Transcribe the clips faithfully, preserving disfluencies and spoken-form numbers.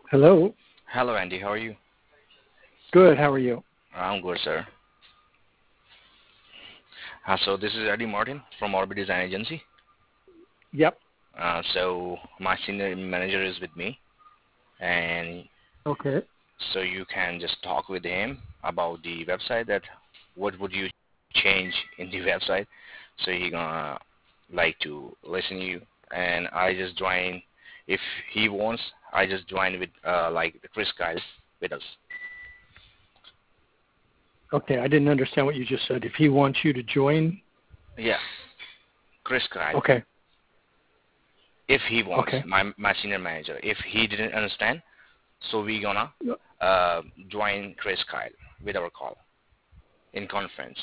Hello. Hello, Andy. How are you? Good. How are you? I'm good, sir. Uh, so this is Eddie Martin from Orbit Design Agency. Yep. Uh, so my senior manager is with me, and Okay. so you can just talk with him about the website. That what would you change in the website? So he gonna like to listen to you, and I just join. If he wants, I just join with uh, like Chris Kyle with us. Okay. I didn't understand what you just said. If he wants you to join. Yeah, Chris Kyle. Okay. If he wants, Okay. my my senior manager. If he didn't understand, so we gonna uh, join Chris Kyle with our call in conference.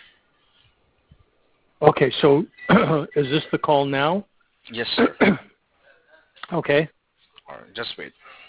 Okay. So is this the call now? Yes, sir. Okay. All right, just wait.